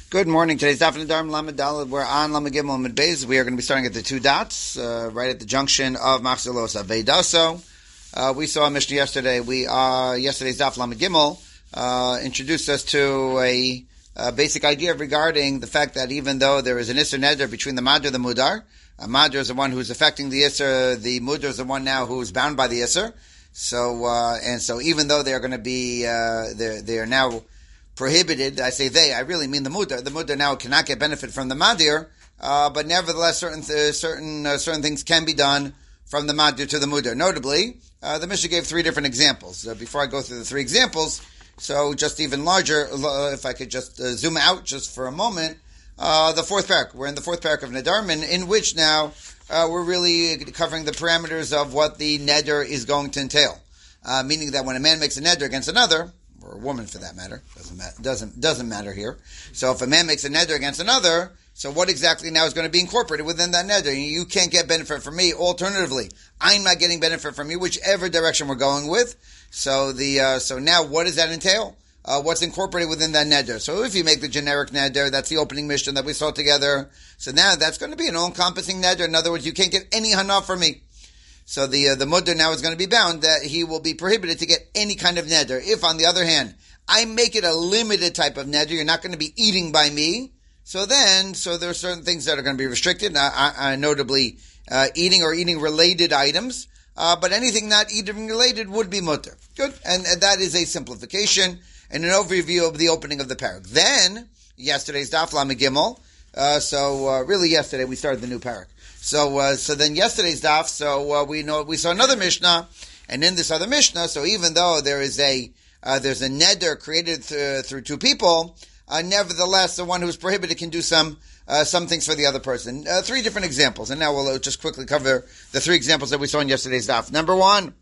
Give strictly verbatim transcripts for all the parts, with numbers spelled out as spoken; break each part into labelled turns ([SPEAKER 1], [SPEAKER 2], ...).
[SPEAKER 1] Good morning. Today's Daf Nedarim Lamed Daled. We're on Lamed Gimel Lamed Beis. We are going to be starting at the two dots, uh, right at the junction of Machzor Los Aveidaso. Uh, we saw a Mishnah yesterday. We uh, yesterday's Daf Lamed Gimel uh, introduced us to a, a basic idea regarding the fact that even though there is an Isser Neder between the Madr and the Mudar, a Madr is the one who's affecting the Isser, the Mudar is the one now who's bound by the Isser. So uh, and so, even though they are going to be, uh, they they are now prohibited. I say they. I really mean the mudar. The mudar now cannot get benefit from the madir, uh, but nevertheless, certain th- certain uh, certain things can be done from the madir to the mudar. Notably, uh, the Mishnah gave three different examples. Uh, before I go through the three examples, so just even larger, uh, if I could just uh, zoom out just for a moment, uh, the fourth parak. We're in the fourth parak of Nedarim, in, in which now uh, we're really covering the parameters of what the neder is going to entail. Uh, meaning that when a man makes a neder against another, or a woman for that matter, doesn't matter, doesn't, doesn't matter here. So if a man makes a neder against another, so what exactly now is going to be incorporated within that neder? You can't get benefit from me. Alternatively, I'm not getting benefit from you, whichever direction we're going with. So the, uh, so now what does that entail? Uh, what's incorporated within that neder? So if you make the generic neder, that's the opening mission that we saw together. So now that's going to be an all-encompassing neder. In other words, you can't get any hana from me. So the uh, the mudar now is going to be bound that he will be prohibited to get any kind of neder. If, on the other hand, I make it a limited type of neder, you're not going to be eating by me. So then, so there are certain things that are going to be restricted, uh, uh, notably uh, eating or eating related items. Uh, but anything not eating related would be mutar. Good, and, and that is a simplification and an overview of the opening of the parak. Then yesterday's Daf Lamed Gimel. Uh, so uh, really, yesterday we started the new parak. So, uh, so then yesterday's daf, so, uh, we know, we saw another Mishnah, and in this other Mishnah, so even though there is a, uh, there's a neder created th- through two people, uh, nevertheless, the one who's prohibited can do some, uh, some things for the other person. Uh, three different examples, and now we'll uh, just quickly cover the three examples that we saw in yesterday's daf. Number one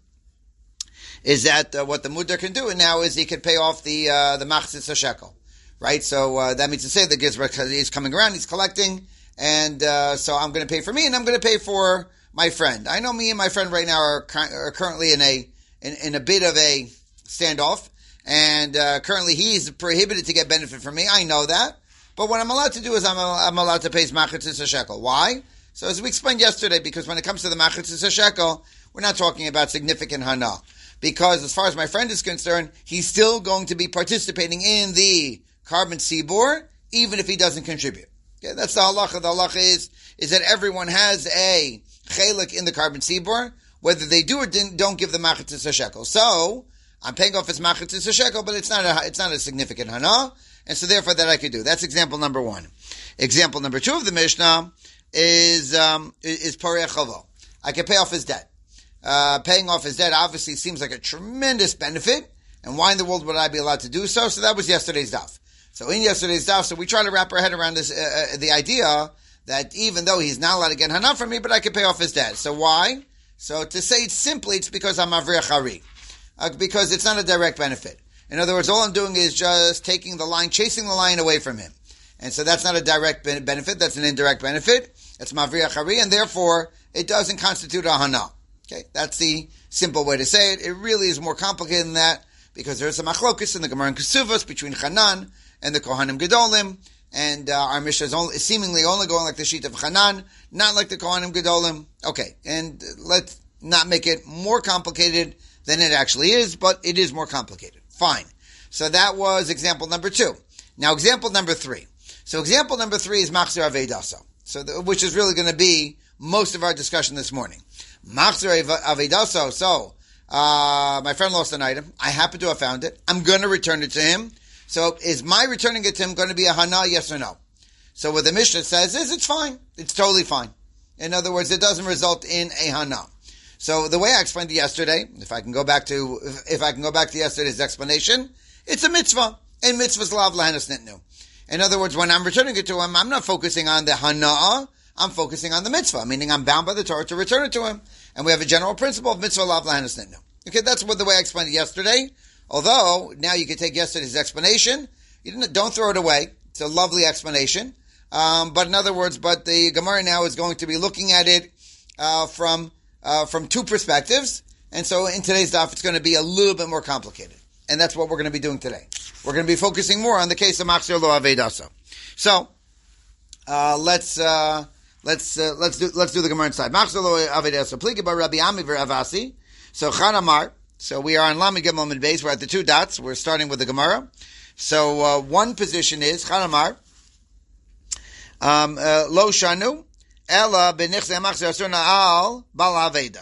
[SPEAKER 1] is that, uh, what the mudar can do, and now is he can pay off the, uh, the machzis shekel. Right? So, uh, that means to say that Gizra is coming around, he's collecting, and uh, so I'm going to pay for me, and I'm going to pay for my friend. I know me and my friend right now are, are currently in a in, in a bit of a standoff, and uh, currently he's prohibited to get benefit from me. I know that, but what I'm allowed to do is I'm, I'm allowed to pay his machatzis shekel. Why? So as we explained yesterday, because when it comes to the machatzis shekel, we're not talking about significant hana, because as far as my friend is concerned, he's still going to be participating in the carbon sibor, even if he doesn't contribute. Yeah, that's the halacha. The halacha is, is that everyone has a chelik in the carbon sibor, whether they do or don't give the machatzis a shekel. So, I'm paying off his machatzis a shekel, but it's not a, it's not a significant hana, and so therefore that I could do. That's example number one. Example number two of the Mishnah is, um, is parei chavo. I can pay off his debt. Uh, paying off his debt obviously seems like a tremendous benefit, and why in the world would I be allowed to do so? So that was yesterday's daf. So in yesterday's daf, so we try to wrap our head around this, uh, uh, the idea that even though he's not allowed to get hana from me, but I can pay off his debt. So why? So to say it simply, it's because I'm avriach hari. Uh, because it's not a direct benefit. In other words, all I'm doing is just taking the line, chasing the line away from him. And so that's not a direct benefit, that's an indirect benefit. It's mavriach hari, and therefore, it doesn't constitute a hana. Okay, that's the simple way to say it. It really is more complicated than that, because there's a machlokus in the Gemara and Kesuvos between Hanan and the Kohanim Gedolim, and uh, our Mishnah is, only, is seemingly only going like the sheet of Hanan, not like the Kohanim Gedolim. Okay, and let's not make it more complicated than it actually is, but it is more complicated. Fine. So that was example number two. Now example number three. So example number three is Machzor Aveidaso, so the, which is really going to be most of our discussion this morning. Machzor Aveidaso, so uh, my friend lost an item. I happen to have found it. I'm going to return it to him. So is my returning it to him going to be a hana, yes or no? So what the Mishnah says is it's fine. It's totally fine. In other words, it doesn't result in a hana. So the way I explained it yesterday, if I can go back to, if, if I can go back to yesterday's explanation, it's a mitzvah. And mitzvah's lav lahanas nitnu. In other words, when I'm returning it to him, I'm not focusing on the hana, I'm focusing on the mitzvah, meaning I'm bound by the Torah to return it to him. And we have a general principle of mitzvah lav lahanas nitnu. Okay, that's what the way I explained it yesterday. Although, now you can take yesterday's explanation. You didn't, don't throw it away. It's a lovely explanation. Um, but in other words, but the Gemara now is going to be looking at it, uh, from, uh, from two perspectives. And so in today's daf, it's going to be a little bit more complicated. And that's what we're going to be doing today. We're going to be focusing more on the case of Machzor Lo Aveidaso. So uh, let's uh, let's uh, let's do let's do the Gemara inside. So Chanamar. So we are on Lamed Gimel Amud Beis. We're at the two dots. We're starting with the Gemara. So uh, one position is Chanamar um, uh, Lo Shanu Ella benichse machzer asur na'al bal aveda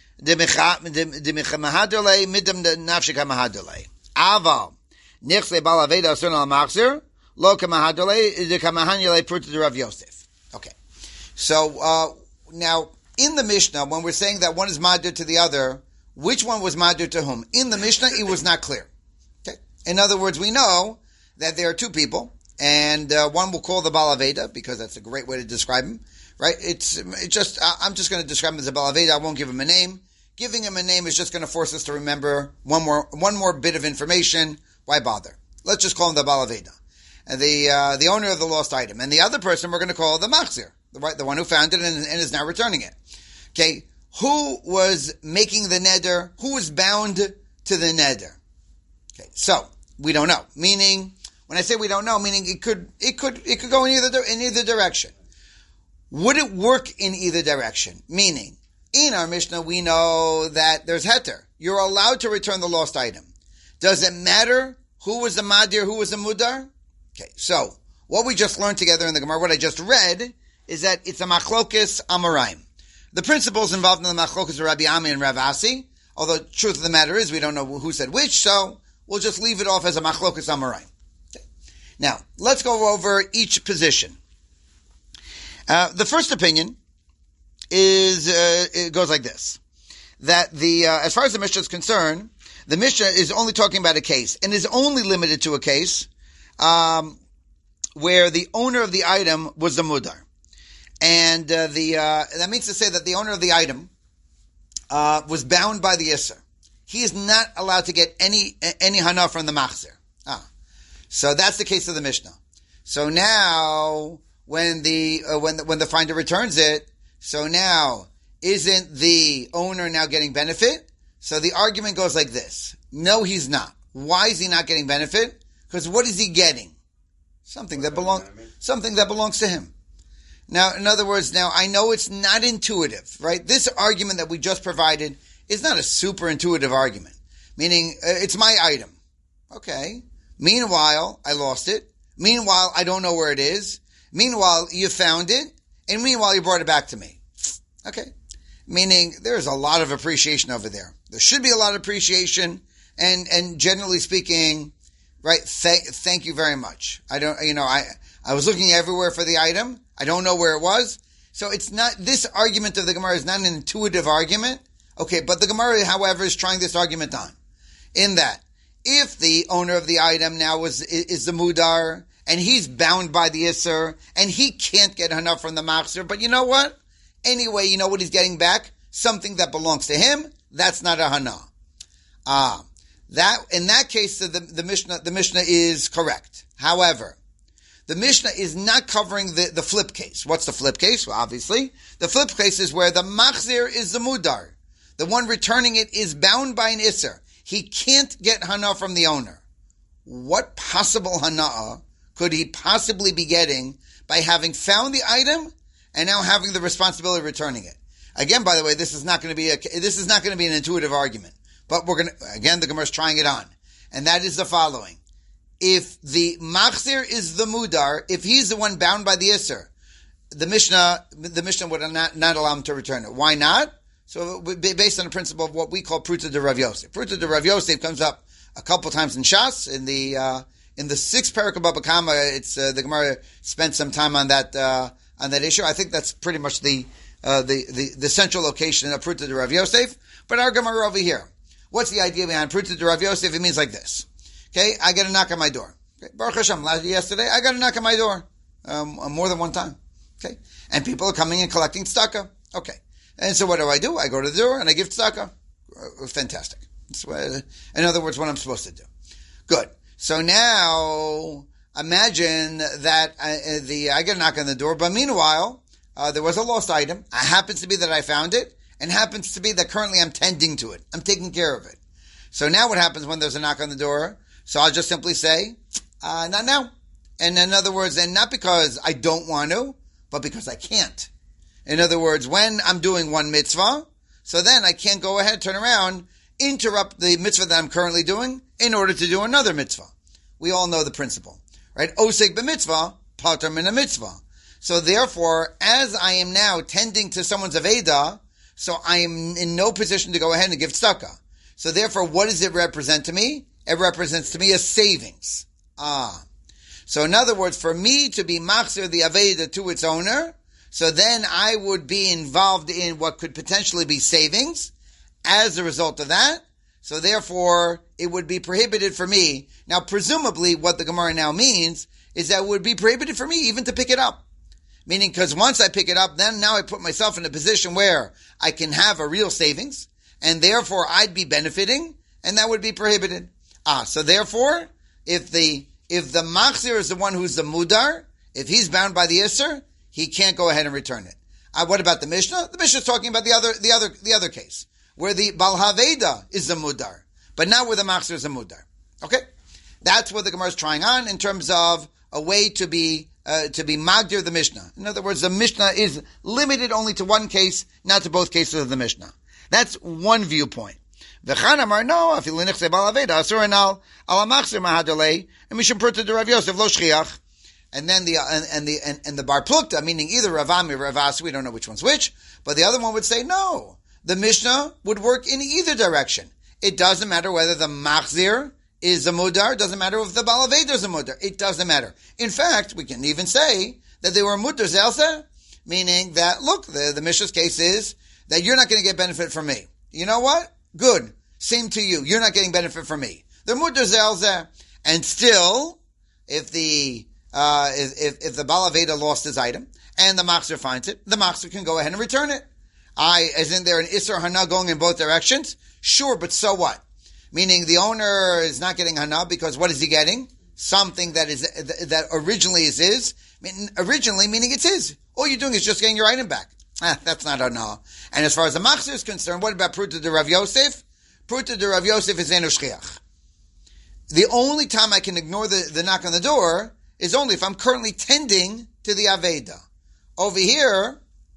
[SPEAKER 1] demechamahadelei midam nafshik hamahadelei aval nichse bal aveda asur na'al machzer lo kamahadelei dekamahanyelei pruta de Rav Yosef. Okay, so uh, now in the Mishnah, when we're saying that one is madir to the other, which one was madir to whom? In the Mishnah, it was not clear. Okay, in other words, we know that there are two people, and uh, one will call the bal aveda because that's a great way to describe him. Right? It's, it's just, I'm just going to describe him as a bal aveda. I won't give him a name. Giving him a name is just going to force us to remember one more, one more bit of information. Why bother? Let's just call him the bal aveda. And the, uh, the owner of the lost item. And the other person we're going to call the machzir, the right, the one who found it and, and is now returning it. Okay. Who was making the neder? Who was bound to the neder? Okay. So, we don't know. Meaning, when I say we don't know, meaning it could, it could, it could go in either, in either direction. Would it work in either direction? Meaning, in our Mishnah, we know that there's heter. You're allowed to return the lost item. Does it matter who was the madir, who was the mudar? Okay, so, what we just learned together in the Gemara, what I just read, is that it's a machlokes amoraim. The principles involved in the machlokes are Rabbi Ami and Rav Asi, although the truth of the matter is we don't know who said which, so we'll just leave it off as a machlokes amoraim. Okay. Now, let's go over each position. Uh, the first opinion is, uh, it goes like this. That the, uh, as far as the Mishnah is concerned, the Mishnah is only talking about a case, and is only limited to a case, um, where the owner of the item was the mudar. And, uh, the, uh, that means to say that the owner of the item, uh, was bound by the Isser. He is not allowed to get any, any hana from the machzir. Ah. So that's the case of the Mishnah. So now, When the, uh, when the, when the finder returns it, so now, isn't the owner now getting benefit? So the argument goes like this. No, he's not. Why is he not getting benefit? Because what is he getting? Something that belongs, something that belongs to him. Now, in other words, now I know it's not intuitive, right? This argument that we just provided is not a super intuitive argument. Meaning, uh, it's my item. Okay. Meanwhile, I lost it. Meanwhile, I don't know where it is. Meanwhile, you found it, and meanwhile, you brought it back to me. Okay. Meaning, there's a lot of appreciation over there. There should be a lot of appreciation, and, and generally speaking, right, th- thank you very much. I don't, you know, I, I was looking everywhere for the item. I don't know where it was. So it's not, this argument of the Gemara is not an intuitive argument. Okay, but the Gemara, however, is trying this argument on. In that, if the owner of the item now was, is, is the mudar, and he's bound by the Isser, and he can't get enough from the Machzir, but you know what? Anyway, you know what he's getting back? Something that belongs to him, that's not a Hana. Ah, that, in that case, the, the Mishnah, the Mishnah is correct. However, the Mishnah is not covering the, the flip case. What's the flip case? Well, obviously, the flip case is where the Machzir is the Mudar. The one returning it is bound by an Isser. He can't get Hana from the owner. What possible Hana could he possibly be getting by having found the item and now having the responsibility of returning it? Again, by the way, this is not going to be a, this is not going to be an intuitive argument, but we're going to, again, the Gemara is trying it on. And that is the following. If the machzir is the mudar, if he's the one bound by the Isser, the Mishnah, the Mishnah would not, not allow him to return it. Why not? So based on the principle of what we call Pruta de Rav Yosef. Pruta de Rav Yosef comes up a couple times in Shas, in the, uh, In the sixth parak of Baba Kama, it's uh, the Gemara spent some time on that uh, on that issue. I think that's pretty much the uh, the, the the central location of Pruta de Rav Yosef. But our Gemara over here, what's the idea behind Pruta de Rav Yosef? It means like this. Okay, I get a knock on my door. Okay, Baruch Hashem, yesterday I got a knock on my door um, more than one time. Okay, and people are coming and collecting tzedakah. Okay, and so what do I do? I go to the door and I give tzedakah. Uh, fantastic. That's what, in other words, what I'm supposed to do. Good. So now, imagine that uh, the I get a knock on the door, but meanwhile, uh, there was a lost item. It happens to be that I found it, and happens to be that currently I'm tending to it. I'm taking care of it. So now what happens when there's a knock on the door? So I'll just simply say, uh, not now. And in other words, and not because I don't want to, but because I can't. In other words, when I'm doing one mitzvah, so then I can't go ahead, turn around, interrupt the mitzvah that I'm currently doing in order to do another mitzvah. We all know the principle, right? Osek b'mitzvah, pater min a mitzvah. So therefore, as I am now tending to someone's aveda, so I am in no position to go ahead and give tzedakah. So therefore, what does it represent to me? It represents to me a savings. Ah. So in other words, for me to be machzir the aveda to its owner, so then I would be involved in what could potentially be savings as a result of that. So therefore, it would be prohibited for me. Now, presumably, what the Gemara now means is that it would be prohibited for me even to pick it up. Meaning, because once I pick it up, then now I put myself in a position where I can have a real savings, and therefore I'd be benefiting, and that would be prohibited. Ah, so therefore, if the if the machzir is the one who's the mudar, if he's bound by the isser, he can't go ahead and return it. Uh, what about the Mishnah? The Mishnah is talking about the other the other the other case, where the Bal Haveda is the mudar, but not where the machzir is the mudar. Okay, that's what the Gemara is trying on in terms of a way to be uh, to be magdir the Mishnah. In other words, the Mishnah is limited only to one case, not to both cases of the Mishnah. That's one viewpoint. V'chan amar no, afilu nichse Bal Haveda asur enal ala machzir mahadolei and mishum purta de Rav Yosef lo shchiach. And then the and, and the and, and the Bar Plukta, meaning either Rav Ami or Rav Asi, we don't know which one's which, but the other one would say no. The Mishnah would work in either direction. It doesn't matter whether the machzir is a mudar. It doesn't matter if the Bal Haveda is a mudar. It doesn't matter. In fact, we can even say that they were mudar zelzeh, meaning that look, the the Mishnah's case is that you're not going to get benefit from me. You know what? Good. Same to you. You're not getting benefit from me. They're mudar zelzeh, and still, if the Uh, if, if the Bal Haveda lost his item and the machzir finds it, the machzir can go ahead and return it. I, isn't there an Isser Hana going in both directions? Sure, but so what? Meaning the owner is not getting Hana because what is he getting? Something that is, that originally is his. I mean, originally meaning it's his. All you're doing is just getting your item back. Ah, that's not Hana. And as far as the machzir is concerned, what about Pruta de Rav Yosef? Pruta de Rav Yosef is Enu Shchiach. The only time I can ignore the, the knock on the door is only if I'm currently tending to the Aveda. Over here,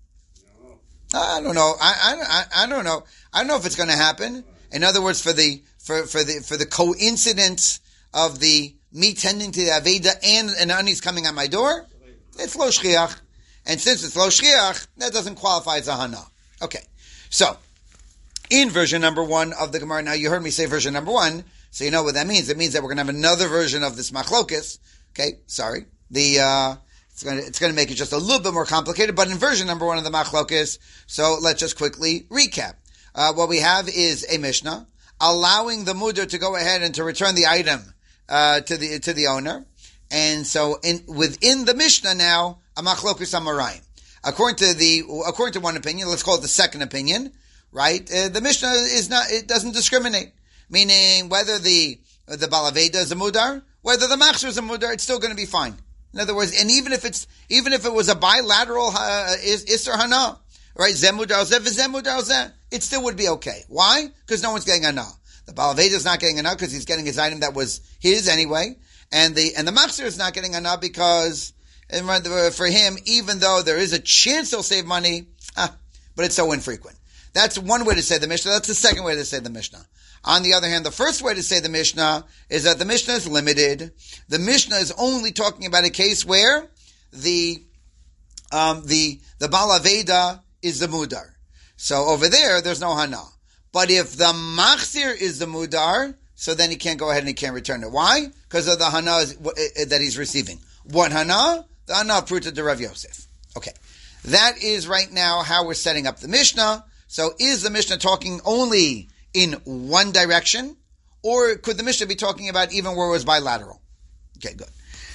[SPEAKER 1] I don't know. I, I, I don't know. I don't know if it's going to happen. In other words, for the for, for the for the coincidence of the me tending to the Aveda and an ani's coming at my door, it's lo shchiach. And since it's lo shchiach, that doesn't qualify as a hana. Okay. So, in version number one of the Gemara, now you heard me say version number one, so you know what that means. It means that we're going to have another version of this machlokes. Okay, sorry. The uh, it's going to it's going to make it just a little bit more complicated. But in version number one of the machlokes, so let's just quickly recap. Uh, what we have is a Mishnah allowing the mudar to go ahead and to return the item uh, to the to the owner, and so in within the Mishnah now a machlokes amarayim. According to the according to one opinion, let's call it the second opinion, right? Uh, the Mishnah is not it doesn't discriminate, meaning whether the the Bal Haveda is a mudar, whether the machzir is a mudar, it's still going to be fine. In other words, and even if it's even if it was a bilateral uh, is isser hana, right? Zeh mudar zeh v'zeh mudar zeh, it still would be okay. Why? Because no one's getting hana. The Bal Haveda is not getting hana because he's getting his item that was his anyway, and the and the machzir is not getting hana because and for him, even though there is a chance he'll save money, ah, but it's so infrequent. That's one way to say the Mishnah. That's the second way to say the Mishnah. On the other hand, the first way to say the Mishnah is that the Mishnah is limited. The Mishnah is only talking about a case where the um, the the Bal Haveda is the mudar. So over there, there's no hana. But if the machzir is the mudar, so then he can't go ahead and he can't return it. Why? Because of the hana that he's receiving. What hana? The hana pruta de Rav Yosef. Okay, that is right now how we're setting up the Mishnah. So is the Mishnah talking only in one direction, or could the Mishnah be talking about even where it was bilateral? Okay, good.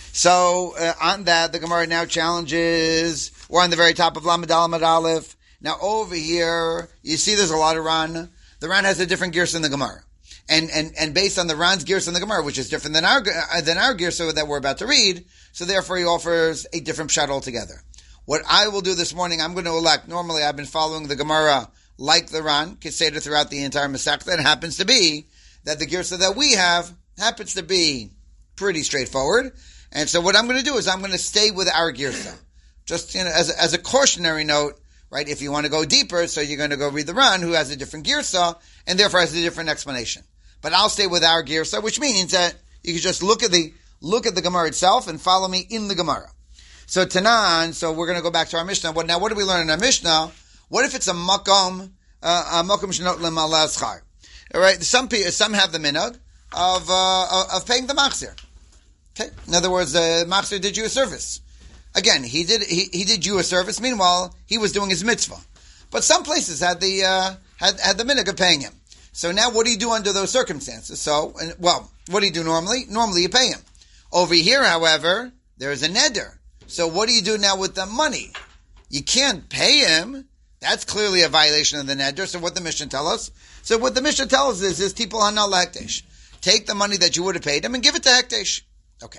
[SPEAKER 1] So uh, on that, the Gemara now challenges. We're on the very top of Lamed Aleph Aleph. Now over here, you see there's a lot of Ran. The Ran has a different girsa in the Gemara, and and and based on the Ran's girsa in the Gemara, which is different than our than our girsa that we're about to read, so therefore he offers a different pshat altogether. What I will do this morning, I'm going to elect. Normally, I've been following the Gemara like the Ran, Keseder throughout the entire Masechta. It happens to be that the girsa that we have happens to be pretty straightforward. And so what I'm going to do is I'm going to stay with our girsa. Just, you know, as a, as a cautionary note, right? If you want to go deeper, so you're going to go read the Ran, who has a different girsa, and therefore has a different explanation. But I'll stay with our girsa, which means that you can just look at the, look at the Gemara itself and follow me in the Gemara. So Tanan, so we're going to go back to our Mishnah. What, now what do we learn in our Mishnah? What if it's a makom, uh, a makom shenot l'maleh schar? All right, some some have the minhag of uh, of paying the machzir. Okay, in other words, the machzir did you a service. Again, he did he, he did you a service. Meanwhile, he was doing his mitzvah. But some places had the uh, had had the minhag of paying him. So now, what do you do under those circumstances? So, well, what do you do normally? Normally, you pay him. Over here, however, there is a neder. So, what do you do now with the money? You can't pay him. That's clearly a violation of the neder. So, what the Mishnah tell us? So, what the Mishnah tells us is people hana l'hekdesh. Take the money that you would have paid him and give it to hekdesh. Okay,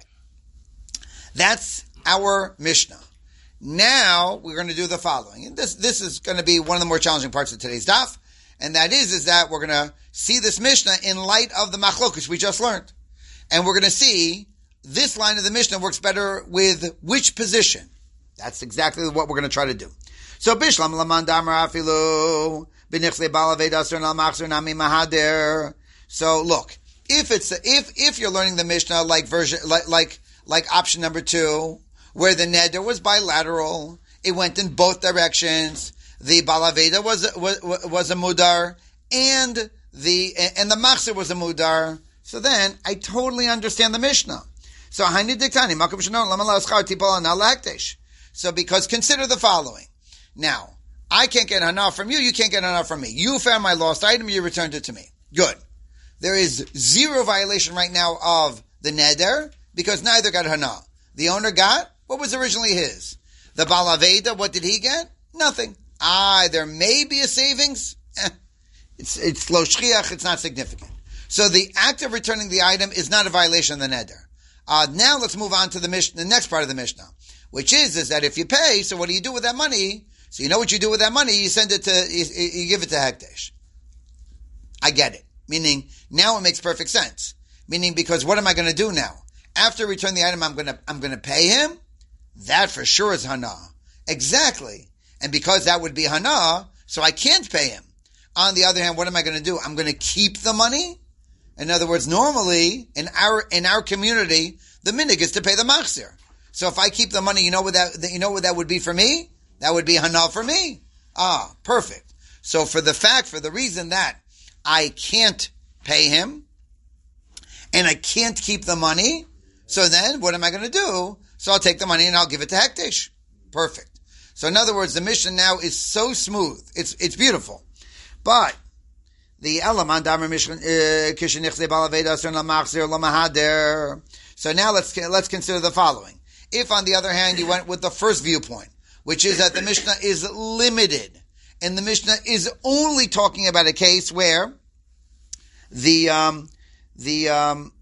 [SPEAKER 1] that's our Mishnah. Now we're going to do the following. And this this is going to be one of the more challenging parts of today's daf, and that is is that we're going to see this Mishnah in light of the machlokus we just learned, and we're going to see this line of the Mishnah works better with which position. That's exactly what we're going to try to do. So bishlam laman damar afilu b'nichle balavei dasur al machzor nami mahader. So look, if it's if if you're learning the Mishnah like version like like like option number two, where the neder was bilateral, it went in both directions. The balaveda was was was a mudar, and the and the machzor was a mudar. So then I totally understand the Mishnah. So haini diktani makom shenon lama la'aschar tipol hana l'hekdesh. So because consider the following. Now I can't get hana from you. You can't get hana from me. You found my lost item. You returned it to me. Good. There is zero violation right now of the neder because neither got hana. The owner got what was originally his. The balaveda, what did he get? Nothing. Ah, there may be a savings. Eh, it's it's lo shchiach. It's not significant. So the act of returning the item is not a violation of the neder. Uh, now let's move on to the Mishnah, the next part of the Mishnah, which is is that if you pay, so what do you do with that money? So you know what you do with that money? You send it to, you, you give it to hekdesh. I get it. Meaning now it makes perfect sense. Meaning because what am I going to do now? After I return the item, I'm going to I'm going to pay him. That for sure is hana. Exactly. And because that would be hana, so I can't pay him. On the other hand, what am I going to do? I'm going to keep the money. In other words, normally in our in our community, the minhag is to pay the machzir. So if I keep the money, you know what that you know what that would be for me? That would be hana for me. Ah, perfect. So for the fact, for the reason that I can't pay him and I can't keep the money, so then what am I going to do? So I'll take the money and I'll give it to hekdesh. Perfect. So in other words, the Mishnah now is so smooth. It's it's beautiful. But the element damer Mishnah kishenichze balaveda asur lamachzir lamahader. So now let's let's consider the following. If on the other hand you went with the first viewpoint, which is that the Mishnah is limited, and the Mishnah is only talking about a case where the um, the um,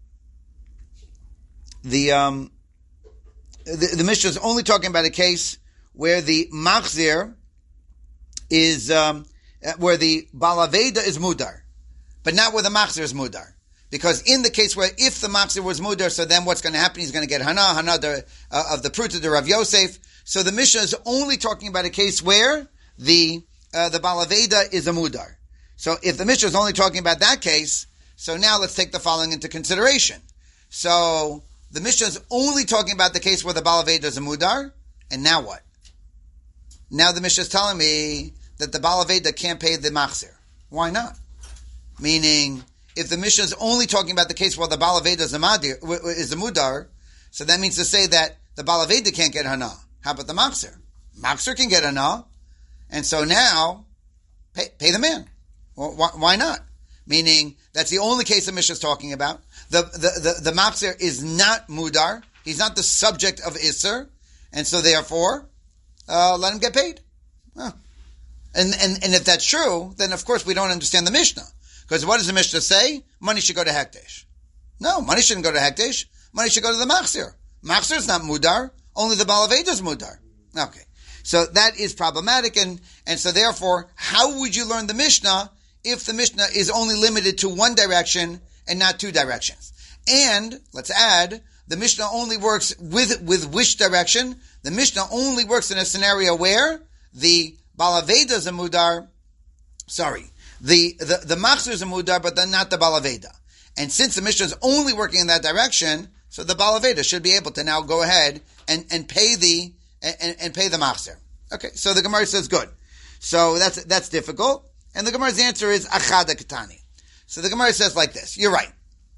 [SPEAKER 1] the um, the, the Mishnah is only talking about a case where the machzir is um, where the balaveda is mudar, but not where the machzir is mudar. Because in the case where if the machzir was mudar, so then what's going to happen? He's going to get hana, hana the, uh, of the pruta de Rav Yosef. So the Mishnah is only talking about a case where the uh, the balaveda is a mudar. So if the Mishnah is only talking about that case, so now let's take the following into consideration. So the Mishnah is only talking about the case where the balaveda is a mudar, and now what? Now the Mishnah is telling me that the balaveda can't pay the machzir. Why not? Meaning, if the Mishnah is only talking about the case where the balaveda is a, madir, is a mudar, so that means to say that the balaveda can't get hana. How about the machzir? Machzir can get hana, and so now pay, pay the man. Well, why, why not? Meaning that's the only case the Mishnah is talking about. The the the, the machzir is not mudar. He's not the subject of isser, and so therefore uh, let him get paid. Huh. And and and if that's true, then of course we don't understand the Mishnah. Because what does the Mishnah say? Money should go to hekdesh. No, money shouldn't go to hekdesh. Money should go to the machzir. Machzir is not mudar. Only the balaveda is mudar. Okay. So that is problematic. And, and so therefore, how would you learn the Mishnah if the Mishnah is only limited to one direction and not two directions? And, let's add, the Mishnah only works with, with which direction? The Mishnah only works in a scenario where the Balaveda is a mudar, sorry, the, the, the Machzir is a mudar, but then not the Balaveda. And since the Mishnah is only working in that direction, so the Balaveda should be able to now go ahead and, and pay the, and, and pay the Machzir. Okay, so the Gemara says good. So that's, that's difficult. And the Gemara's answer is Achada Katani. So the Gemara says like this, you're right.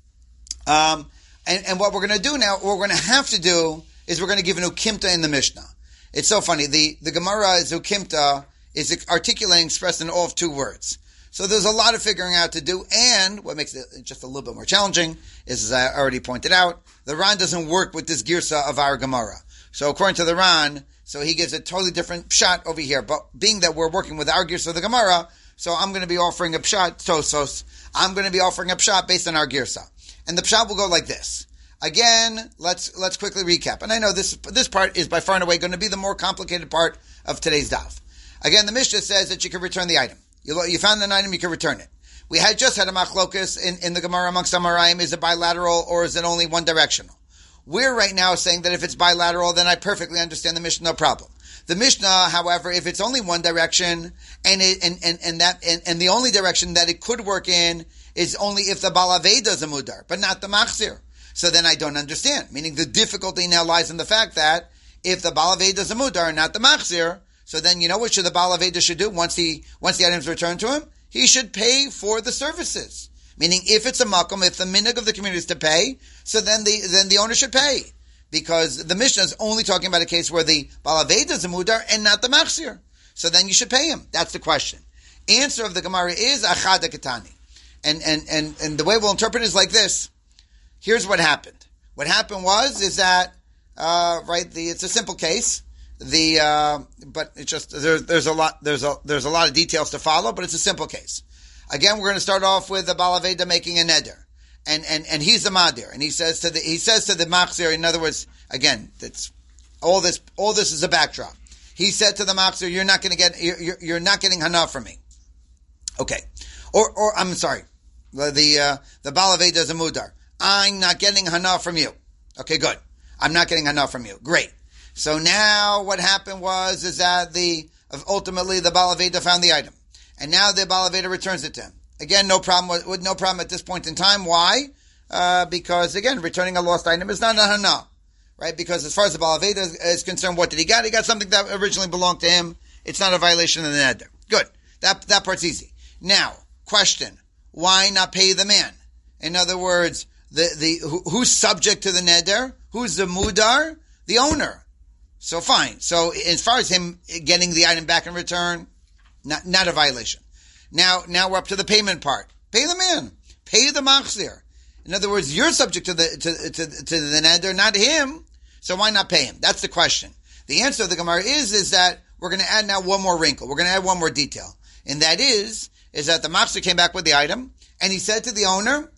[SPEAKER 1] Um, and, and what we're going to do now, what we're going to have to do is we're going to give an ukimta in the Mishnah. It's so funny. The, the Gemara's ukimta is articulating, expressed in all of two words. So there's a lot of figuring out to do, and what makes it just a little bit more challenging is, as I already pointed out, the Ran doesn't work with this girsa of our Gemara. So according to the Ran, so he gives a totally different pshat over here. But being that we're working with our girsa of the Gemara, so I'm going to be offering a pshat, tosos, I'm going to be offering a pshat based on our girsa. And the pshat will go like this. Again, let's let's quickly recap. And I know this this part is by far and away going to be the more complicated part of today's daf. Again, the Mishnah says that you can return the item. You, you found an item, you can return it. We had just had a machlokus in, in the Gemara amongst Amoraim. Is it bilateral or is it only one directional? We're right now saying that if it's bilateral, then I perfectly understand the Mishnah, no problem. The Mishnah, however, if it's only one direction, and it, and, and, and that and, and the only direction that it could work in is only if the Balaveda is a mudar, but not the Machzir. So then I don't understand. Meaning the difficulty now lies in the fact that if the Balaveda is a mudar and not the Machzir, so then you know what should the Balaveda should do once he once the items returned to him? He should pay for the services. Meaning if it's a makom, if the minhag of the community is to pay, so then the then the owner should pay. Because the Mishnah is only talking about a case where the Balaveda is a mudar and not the Machzir. So then you should pay him. That's the question. Answer of the Gemara is Achada Katani. And, and, and, and the way we'll interpret it is like this. Here's what happened. What happened was, is that, uh, right, the, it's a simple case. The, uh, but it's just, there's, there's a lot, there's a, there's a lot of details to follow, but it's a simple case. Again, we're going to start off with the Balaveda making a neder. And, and, and he's the Madir. And he says to the, he says to the Machzir, in other words, again, that's, all this, all this is a backdrop. He said to the Machzir, you're not going to get, you're, you're not getting hana from me. Okay. Or, or, I'm sorry. The, uh, the Balaveda is a mudar. I'm not getting hana from you. Okay, good. I'm not getting hana from you. Great. So now what happened was, is that the, ultimately the Balaveda found the item. And now the Balaveda returns it to him. Again, no problem with, with no problem at this point in time. Why? Uh, because again, returning a lost item is not a hana. Right? Because as far as the Balaveda is, is concerned, what did he get? He got something that originally belonged to him. It's not a violation of the neder. Good. That, that part's easy. Now, question. Why not pay the man? In other words, the, the, who, who's subject to the neder? Who's the mudar? The owner. So fine. So as far as him getting the item back in return, not, not a violation. Now, now we're up to the payment part. Pay the man. Pay the machzir. In other words, you're subject to the, to, to, to the neder, not him. So why not pay him? That's the question. The answer of the Gemara is, is that we're going to add now one more wrinkle. We're going to add one more detail. And that is, is that the machzir came back with the item, and he said to the owner,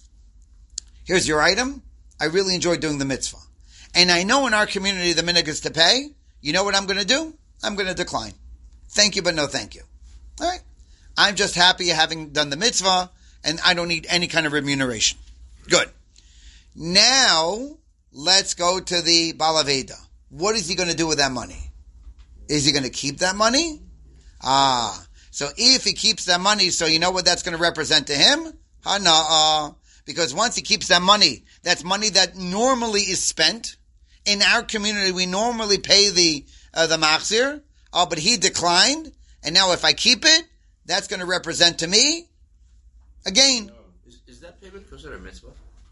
[SPEAKER 1] here's your item. I really enjoyed doing the mitzvah. And I know in our community the minhag is to pay. You know what I'm going to do? I'm going to decline. Thank you, but no thank you. All right? I'm just happy having done the mitzvah, and I don't need any kind of remuneration. Good. Now, let's go to the Balaveda. What is he going to do with that money? Is he going to keep that money? Ah, so if he keeps that money, so you know what that's going to represent to him? Hana, because once he keeps that money, that's money that normally is spent. In our community, we normally pay the uh, the machzir. Oh, but he declined, and now if I keep it, that's going to represent to me, again.
[SPEAKER 2] No. Is, is that payment considered a mitzvah?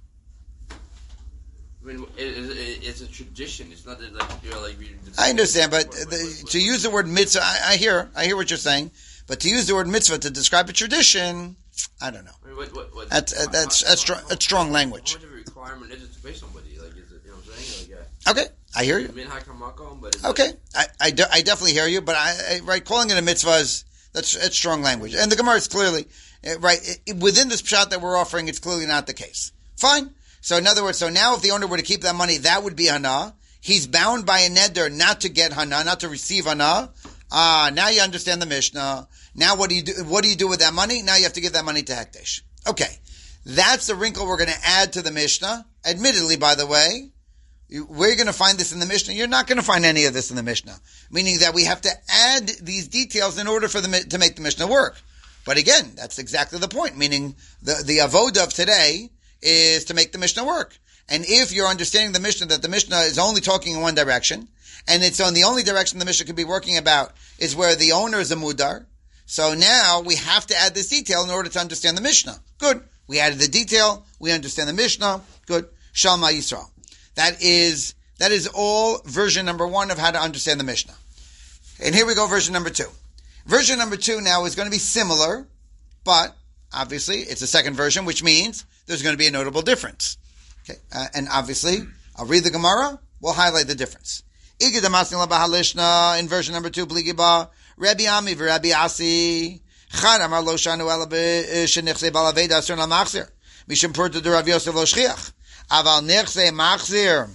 [SPEAKER 2] I mean, it, it, it's a tradition. It's not that like you're like.
[SPEAKER 1] I understand, but the, to use the word mitzvah, I, I hear, I hear what you're saying. But to use the word mitzvah to describe a tradition, I don't know. I mean, what, what, what, that's uh, that's that's, strong, that's strong language.
[SPEAKER 2] How much of a requirement is it to pay somebody? Like, is it, you know what I'm saying? Like, yeah.
[SPEAKER 1] Okay, I hear you. Okay, I I, de- I definitely hear you, but I, I right calling it a mitzvah is that's that's strong language, and the Gemara is clearly right it, within this pshat that we're offering. It's clearly not the case. Fine. So in other words, so now if the owner were to keep that money, that would be hana. He's bound by a neder not to get hana, not to receive hana. Ah, now you understand the Mishnah. Now what do you do? What do you do with that money? Now you have to give that money to Hekdesh. Okay. That's the wrinkle we're going to add to the Mishnah. Admittedly, by the way, Where are you going to find this in the Mishnah? You're not going to find any of this in the Mishnah. Meaning that we have to add these details in order for the to make the Mishnah work. But again, that's exactly the point. Meaning the, the avoda of today is to make the Mishnah work. And if you're understanding the Mishnah that the Mishnah is only talking in one direction, and it's on the only direction the Mishnah could be working about is where the owner is a mudar, so now we have to add this detail in order to understand the Mishnah. Good. We added the detail. We understand the Mishnah. Good. Shalma Yisrael. That is, that is all version number one of how to understand the Mishnah. And here we go, version number two. Version number two now is going to be similar, but obviously it's a second version, which means there's going to be a notable difference. Okay, uh, and obviously, I'll read the Gemara, we'll highlight the difference. In version number two, Bligiba, Rabbi Ami v'Rabbi Asi, Chad Amar lo shanu ela b'shenichse balaveda asur la machzir, mishum purta de Rav Yosef lo shchiach, aval nechse machzir,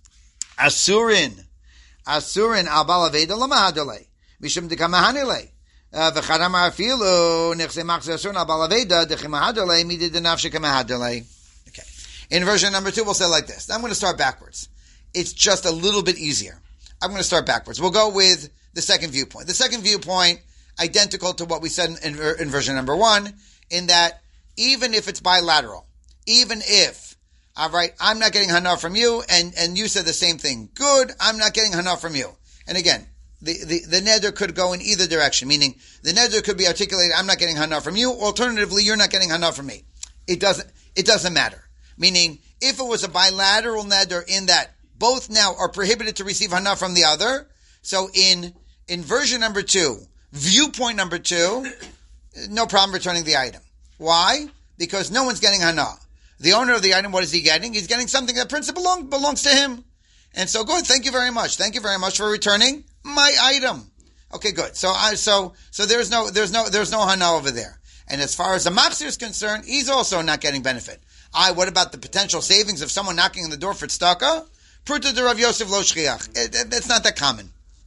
[SPEAKER 1] asurin, asurin al balaveda lo mahadolei, mishum deka mahanilei, v'chad Amar afilu, nechse machzir asurin al balaveda, dechi mahadolei, midi de nafshika mahadolei. Okay. In version number two, we'll say like this. I'm going to start backwards. It's just a little bit easier. I'm going to start backwards. We'll go with the second viewpoint. The second viewpoint, identical to what we said in, in, in version number one, in that even if it's bilateral, even if, all right, I'm not getting hana from you, and, and you said the same thing. Good, I'm not getting hana from you. And again, the, the, the neder could go in either direction, meaning the neder could be articulated, I'm not getting hana from you, alternatively, you're not getting hana from me. It doesn't, it doesn't matter. Meaning, if it was a bilateral neder in that both now are prohibited to receive hana from the other, so in, in version number two, viewpoint number two, no problem returning the item. Why? Because no one's getting hana. The owner of the item, what is he getting? He's getting something that principally belong, belongs to him. And so good, thank you very much. Thank you very much for returning my item. Okay, good. So I, so, so there's no, there's no, there's no hana over there. And as far as the machzir is concerned, he's also not getting benefit. I, what about the potential savings of someone knocking on the door for tzedakah? Pruta de Rav Yosef lo shchiach. That's not that common.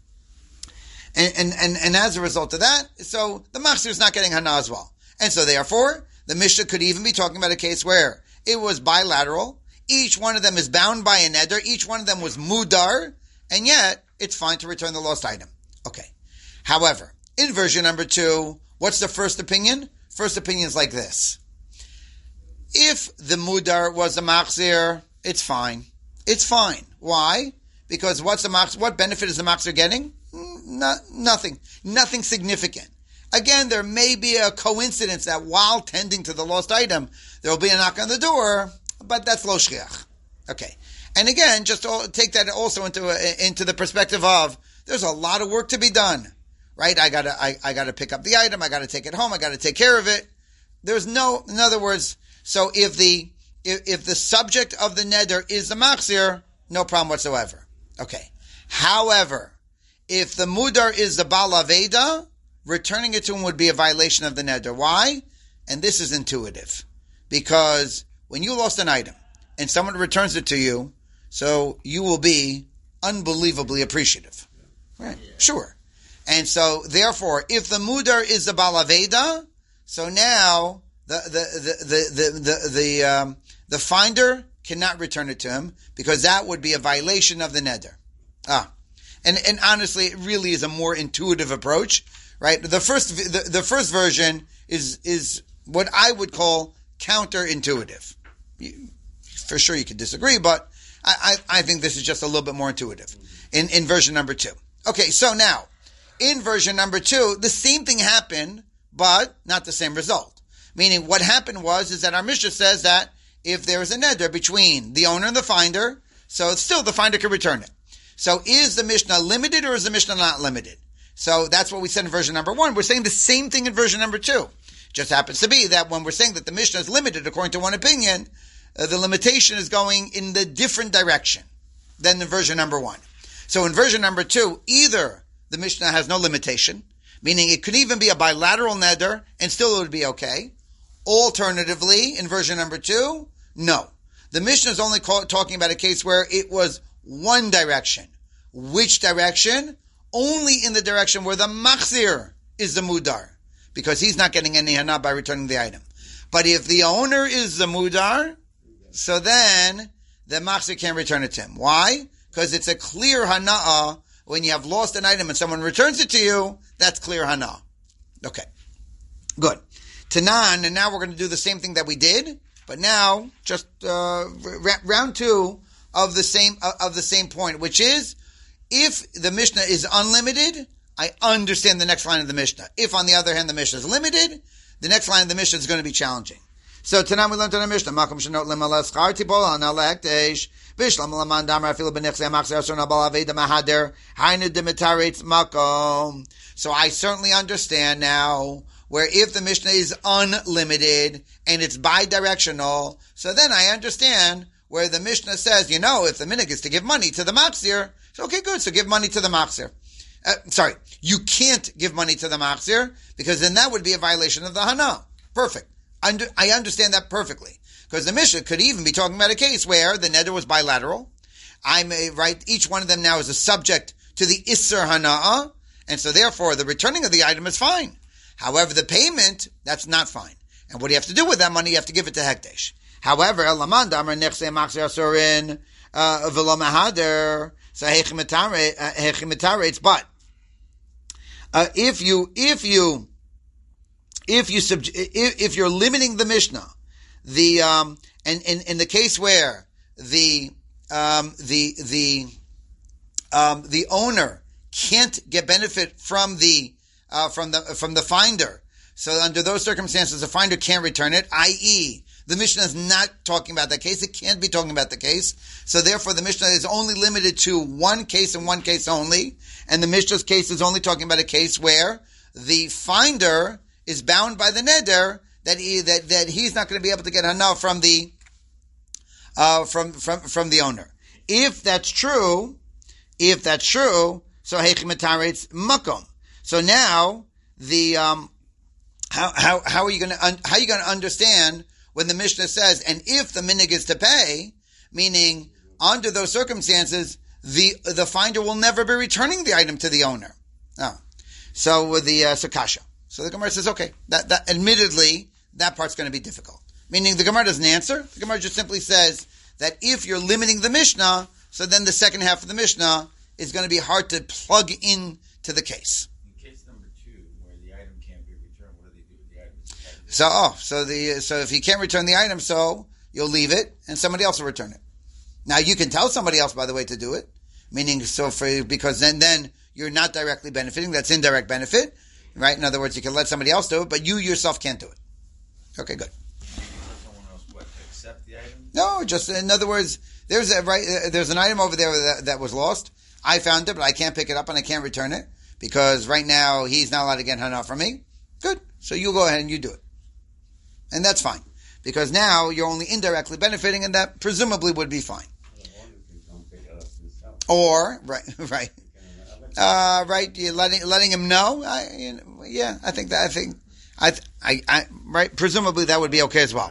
[SPEAKER 1] And, and, and, and as a result of that, so the machzir is not getting hana as well. And so therefore, the Mishnah could even be talking about a case where it was bilateral. Each one of them is bound by a neder. Each one of them was mudar. And yet, it's fine to return the lost item. Okay. However, in version number two, what's the first opinion? First opinion is like this. If the mudar was a machzir, it's fine. It's fine. Why? Because what's the machzir, what benefit is the machzir getting? No, nothing. Nothing significant. Again, there may be a coincidence that while tending to the lost item, there will be a knock on the door, but that's lo shchiach. Okay. And again, just to take that also into a, into the perspective of there's a lot of work to be done, right? I gotta I, I gotta pick up the item, I gotta take it home, I gotta take care of it. There's no, in other words, so if the if, if the subject of the neder is the machzir, no problem whatsoever. Okay. However, if the mudar is the bal aveda, returning it to him would be a violation of the neder. Why? And this is intuitive. Because when you lost an item and someone returns it to you, so you will be unbelievably appreciative. Right? Sure. And so, therefore, if the mudar is the bal aveda, so now the the the the the the, um, the finder cannot return it to him because that would be a violation of the neder. Ah, and and honestly, it really is a more intuitive approach, right? The first the, the first version is is what I would call counterintuitive. You, for sure, you could disagree, but I, I I think this is just a little bit more intuitive in in version number two. Okay, so now in version number two, the same thing happened, but not the same result. Meaning, what happened was is that our Mishnah says that if there is a neder between the owner and the finder, so still the finder can return it. So is the Mishnah limited or is the Mishnah not limited? So that's what we said in version number one. We're saying the same thing in version number two. Just happens to be that when we're saying that the Mishnah is limited according to one opinion, uh, the limitation is going in the different direction than the version number one. So in version number two, either the Mishnah has no limitation, meaning it could even be a bilateral neder and still it would be okay. Alternatively, in version number two, no. The Mishnah is only call, talking about a case where it was one direction. Which direction? Only in the direction where the machzir is the mudar, because he's not getting any hana by returning the item. But if the owner is the mudar, so then the machzir can't return it to him. Why? Because it's a clear hana'ah. When you have lost an item and someone returns it to you, that's clear hana'ah. Okay. Good. Tanan, and now we're going to do the same thing that we did, but now just uh, r- round two of the same uh, of the same point, which is if the Mishnah is unlimited, I understand the next line of the Mishnah. If, on the other hand, the Mishnah is limited, the next line of the Mishnah is going to be challenging. So tonight we learned on the Mishnah. Makom shenot lemalas char tipol ana lehektesh bishlam laman damar afilu benechzei machzir aser nabal aveda mahader hainu demitaretz makom. So I certainly understand now where if the Mishnah is unlimited and it's bi-directional, so then I understand where the Mishnah says, you know, if the minhag is to give money to the machzir, so okay, good, so give money to the machzir. Uh, sorry, you can't give money to the machzir because then that would be a violation of the hana. Perfect. Under, I understand that perfectly because the Mishnah could even be talking about a case where the neder was bilateral. I'm a, right. Each one of them now is a subject to the isser hana'ah, and so therefore the returning of the item is fine. However, the payment, that's not fine. And what do you have to do with that money? You have to give it to hekdesh. However, laman damar nechzei machzir asorin v'lo mahader, so hechimitaretz. But uh, if you if you if you sub, if, if you're limiting the Mishnah, the um, and in in the case where the um, the the um, the owner can't get benefit from the Uh, from the from the finder. So under those circumstances, the finder can't return it, that is, the Mishnah is not talking about that case. It can't be talking about the case. So therefore, the Mishnah is only limited to one case and one case only. And the Mishnah's case is only talking about a case where the finder is bound by the neder that he, that, that he's not going to be able to get hana from the uh, from from from the owner. If that's true, if that's true, so heichimataretz makom. So now the um, how how how are you going to un- how are you going to understand when the Mishnah says, and if the minhag is to pay, meaning under those circumstances the the finder will never be returning the item to the owner. Oh. So with the uh, Sakasha. So the Gemara says, okay, that that admittedly that part's going to be difficult. Meaning the Gemara doesn't answer. The Gemara just simply says that if you're limiting the Mishnah, so then the second half of the Mishnah is going to be hard to plug in to the case. So, oh, so the so if you can't return the item, so you'll leave it, and somebody else will return it. Now you can tell somebody else, by the way, to do it, meaning so for because then then you're not directly benefiting. That's indirect benefit, right? In other words, you can let somebody else do it, but you yourself can't do it. Okay, good.
[SPEAKER 3] Someone else what to accept the item?
[SPEAKER 1] No, just in other words, there's a right. Uh, there's an item over there that, that was lost. I found it, but I can't pick it up and I can't return it because right now he's not allowed to get hana from me. Good. So you go ahead and you do it. And that's fine. Because now you're only indirectly benefiting and that presumably would be fine. Or, right, right. Uh, right, you're letting, letting him know? I, you know, yeah, I think that, I think, I, I, I, right, presumably that would be okay as well.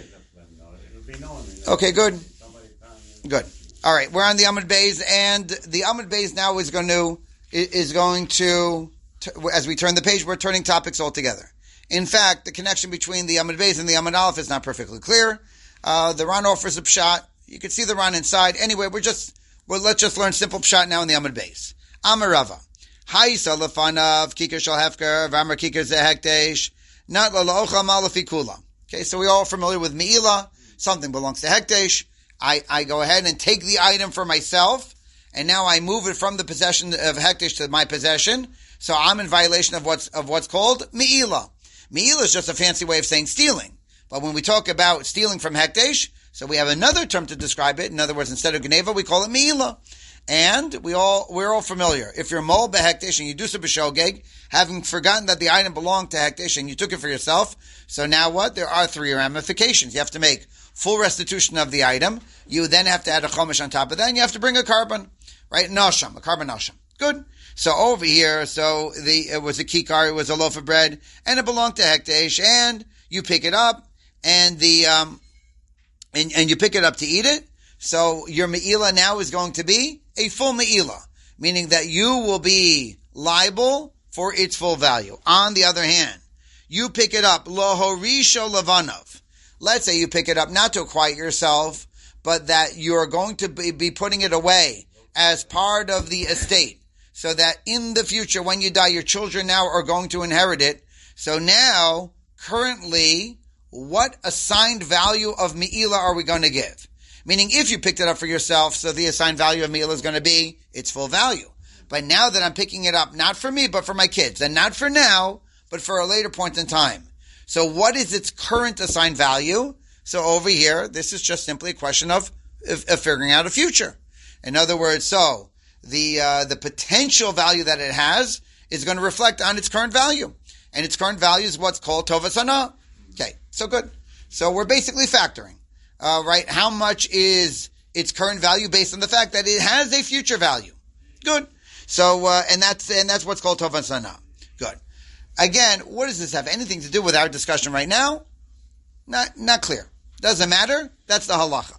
[SPEAKER 1] Okay, good. Good. All right, we're on the Amud Beis, and the Amud Beis now is going to, is going to, as we turn the page, we're turning topics altogether. In fact, the connection between the Amud Beis and the Amud Aleph is not perfectly clear. Uh, the Ran offers a pshat. You can see the Ran inside. Anyway, we're just, well, let's just learn simple pshat now in the Amud Beis. Amar Rava. Ha'isa lefanav kikar shel hefker v'amar kikar zehektesh not la'ocha malafi kula. Okay, so we're all familiar with Me'ilah. Something belongs to hektesh. I, I go ahead and take the item for myself, and now I move it from the possession of hektesh to my possession. So I'm in violation of what's of what's called Me'ilah. Me'ilah is just a fancy way of saying stealing. But when we talk about stealing from hekdesh, so we have another term to describe it. In other words, instead of geneva, we call it Me'ilah. And we all, we're all familiar. If you're mol behekdesh and you do some b'shogeg, having forgotten that the item belonged to hekdesh and you took it for yourself, so now what? There are three ramifications. You have to make full restitution of the item. You then have to add a chomesh on top of that, and you have to bring a carbon, right? Nasham, a carbon nasham. Good. So over here, so the it was a kikar, it was a loaf of bread, and it belonged to hekdesh, and you pick it up, and the um, and, and you pick it up to eat it. So your me'ilah now is going to be a full me'ilah, meaning that you will be liable for its full value. On the other hand, you pick it up lo horisho levanov. Let's say you pick it up not to quiet yourself, but that you're going to be, be putting it away as part of the estate, so that in the future, when you die, your children now are going to inherit it. So now, currently, what assigned value of Me'ilah are we going to give? Meaning, if you picked it up for yourself, so the assigned value of Me'ilah is going to be its full value. But now that I'm picking it up, not for me, but for my kids, and not for now, but for a later point in time. So what is its current assigned value? So over here, this is just simply a question of, of, of figuring out a future. In other words, so the uh, the potential value that it has is going to reflect on its current value. And its current value is what's called Tovas Hana. Okay, so good. So we're basically factoring, uh, right? How much is its current value based on the fact that it has a future value? Good. So, uh, and that's and that's what's called Tovas Hana. Good. Again, what does this have anything to do with our discussion right now? Not not clear. Doesn't matter. That's the halacha.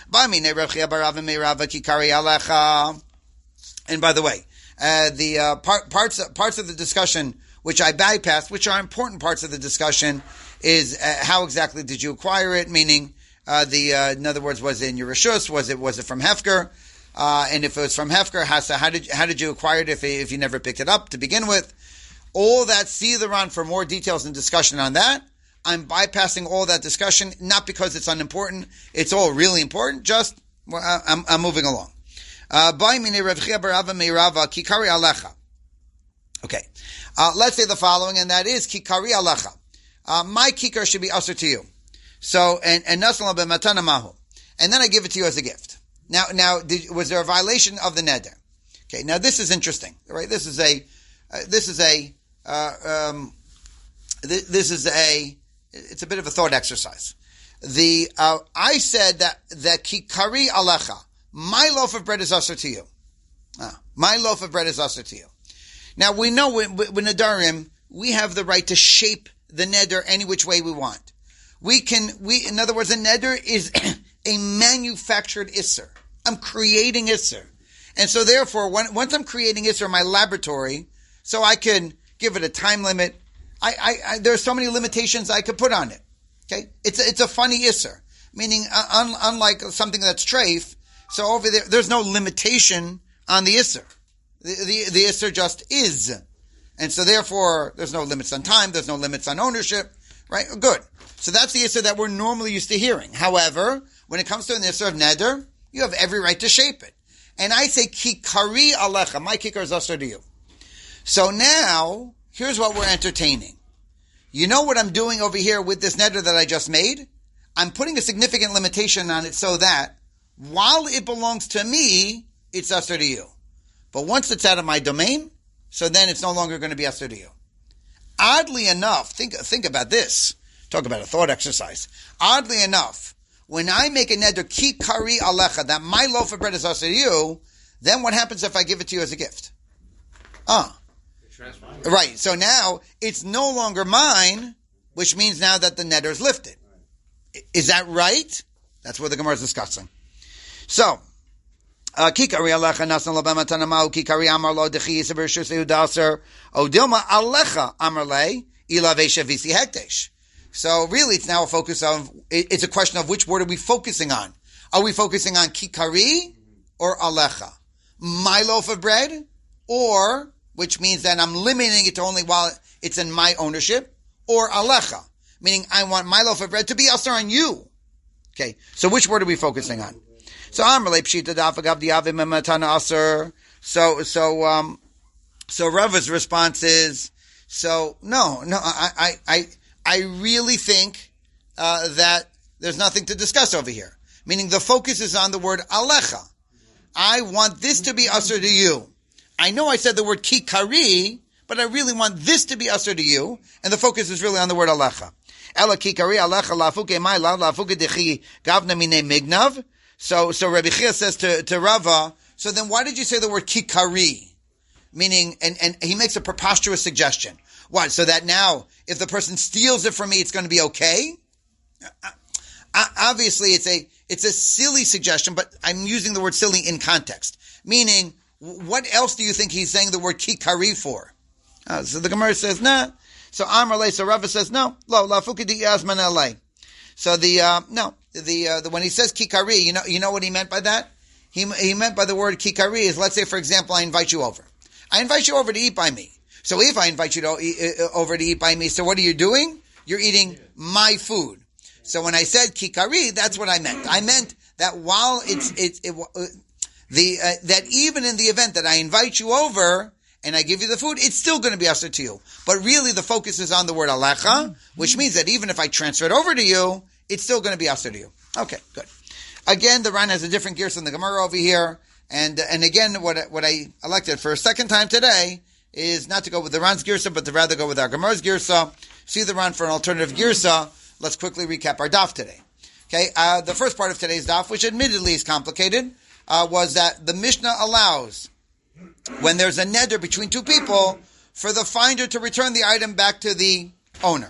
[SPEAKER 1] And by the way, uh, the uh, part, parts parts of the discussion which I bypassed, which are important parts of the discussion, is uh, how exactly did you acquire it? Meaning, uh, the uh, in other words, was it in your reshus? Was it was it from Hefker? Uh, and if it was from Hefker, how, so how did how did you acquire it if if you never picked it up to begin with? All that, see the run for more details and discussion on that. I'm bypassing all that discussion, not because it's unimportant. It's all really important. Just, well, I'm, I'm moving along. Uh, okay. Uh, let's say the following, and that is Kikari Alecha. Uh, my kikar should be usher to you. So, and, and Nasal b'matana mahu. And then I give it to you as a gift. Now, now, did, was there a violation of the neder? Okay. Now this is interesting, right? This is a, uh, this is a, uh, um, th- this is a, it's a bit of a thought exercise. The uh, I said that that kikari alecha, my loaf of bread is usher to you. Ah, my loaf of bread is usher to you. Now we know when, when Nadarim, we have the right to shape the neder any which way we want. We can, we in other words, a neder is a manufactured isser. I'm creating isser, and so therefore, when, once I'm creating isser in my laboratory, so I can give it a time limit. I, I, I, there are so many limitations I could put on it. Okay, it's a, it's a funny isser, meaning uh, un, unlike something that's treif. So over there, there's no limitation on the isser. The, the the isser just is, and so therefore there's no limits on time. There's no limits on ownership. Right? Good. So that's the isser that we're normally used to hearing. However, when it comes to an isser of neder, you have every right to shape it. And I say kikari alecha, my kikar is usher to you. So now, here's what we're entertaining. You know what I'm doing over here with this neder that I just made? I'm putting a significant limitation on it so that while it belongs to me, it's usher to you. But once it's out of my domain, so then it's no longer going to be usher to you. Oddly enough, think think about this. Talk about a thought exercise. Oddly enough, when I make a neder kikari alecha, that my loaf of bread is usher to you, then what happens if I give it to you as a gift? Ah. Right, so now it's no longer mine, which means now that the neder is lifted. Is that right? That's what the Gemara is discussing. So, kikari alecha nasan lo b'matana mahu kikari amar lo dechi yisaber shus yudaser odilma alecha amar le ilavesha visi hektesh. So really, it's now a focus of, it's a question of which word are we focusing on? Are we focusing on kikari or alecha? My loaf of bread, or which means that I'm limiting it to only while it's in my ownership, or alecha, meaning I want my loaf of bread to be asur on you. Okay, so which word are we focusing on? So Amrle Pshita Dafagav Diavim Matana Asur. So so um so Rava's response is, so no, no, I I I, I really think uh, that there's nothing to discuss over here. Meaning the focus is on the word alecha. I want this to be asur to you. I know I said the word kikari, but I really want this to be usher to you, and the focus is really on the word alecha. Ela kikari alecha lafuke ma'ila lafuke dechi gavna mine mignav. So, so Rabbi Chia says to, to Rava, so then why did you say the word kikari? Meaning, and, and he makes a preposterous suggestion. What? So that now, if the person steals it from me, it's going to be okay? Uh, obviously, it's a, it's a silly suggestion, but I'm using the word silly in context. Meaning, what else do you think he's saying the word kikari for? Uh, so the Gemara says, nah. So Amar Le, so Rava says, no. Lo, la fuki di yazman alay. So the uh, no, the, uh, the when he says kikari, you know, you know what he meant by that? He he meant by the word kikari is, let's say, for example, I invite you over. I invite you over to eat by me. So if I invite you to eat, uh, over to eat by me, so what are you doing? You're eating my food. So when I said kikari, that's what I meant. I meant that while it's it's it, uh, the uh, that even in the event that I invite you over and I give you the food, it's still going to be asur to you. But really, the focus is on the word alecha, which means that even if I transfer it over to you, it's still going to be asur to you. Okay, good. Again, the Ran has a different gears than the Gemara over here, and and again, what what I elected for a second time today is not to go with the Ran's girsa, but to rather go with our Gemara's girsa. See the Ran for an alternative girsa. Let's quickly recap our daf today. Okay, uh, the first part of today's daf, which admittedly is complicated, uh, was that the Mishnah allows, when there's a neder between two people, for the finder to return the item back to the owner.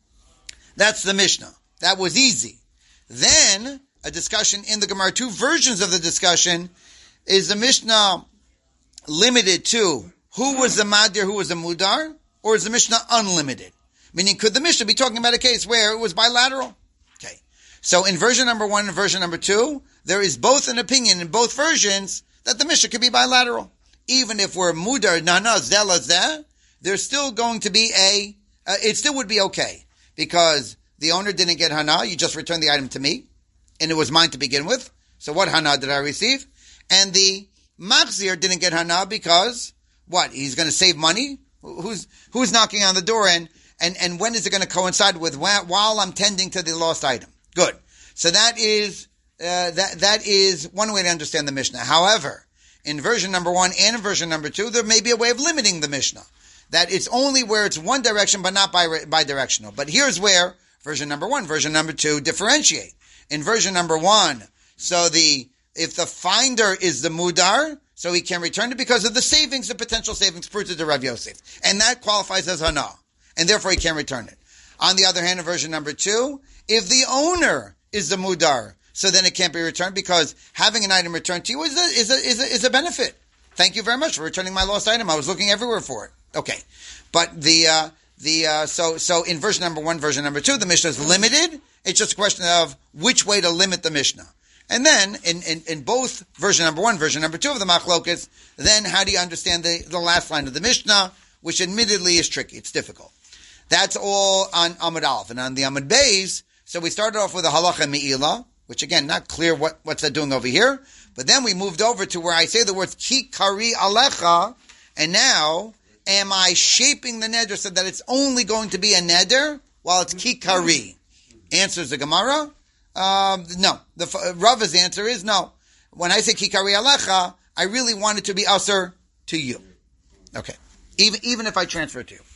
[SPEAKER 1] That's the Mishnah. That was easy. Then, a discussion in the Gemara, two versions of the discussion, is the Mishnah limited to who was the Madir, who was the Mudar, or is the Mishnah unlimited? Meaning, could the Mishnah be talking about a case where it was bilateral? Okay. So in version number one and version number two, there is both an opinion in both versions that the Mishnah could be bilateral. Even if we're Mudar, Nana, Zela, Zeh, there's still going to be a, uh, it still would be okay. Because the owner didn't get Hana, you just returned the item to me, and it was mine to begin with. So what Hana did I receive? And the Machzir didn't get Hana because, what, he's going to save money? Who's, who's knocking on the door and, and, and when is it going to coincide with when, while I'm tending to the lost item? Good. So that is, uh, that, that is one way to understand the Mishnah. However, in version number one and in version number two, there may be a way of limiting the Mishnah. That it's only where it's one direction, but not bi- bi-directional. But here's where version number one, version number two differentiate. In version number one, so the, if the finder is the mudar, so he can return it because of the savings, the potential savings, pruta to Rav Yosef. And that qualifies as hana. And therefore he can't return it. On the other hand, in version number two, if the owner is the mudar, so then it can't be returned because having an item returned to you is a, is a, is a, is a benefit. Thank you very much for returning my lost item. I was looking everywhere for it. Okay. But the, uh, the, uh, so, so in version number one, version number two, the Mishnah is limited. It's just a question of which way to limit the Mishnah. And then, in, in, in both version number one, version number two of the Machlokas, then how do you understand the, the last line of the Mishnah, which admittedly is tricky. It's difficult. That's all on Amud Aleph. And on the Amud Beis, so we started off with a halacha me'ilah, which again, not clear what, what's that doing over here. But then we moved over to where I say the words ki kari alecha, and now, am I shaping the neder so that it's only going to be a neder while it's ki kari? Answers the Gemara. Um, no. The uh, Rava's answer is no. When I say ki kari alecha, I really want it to be asur to you. Okay. Even, even if I transfer it to you.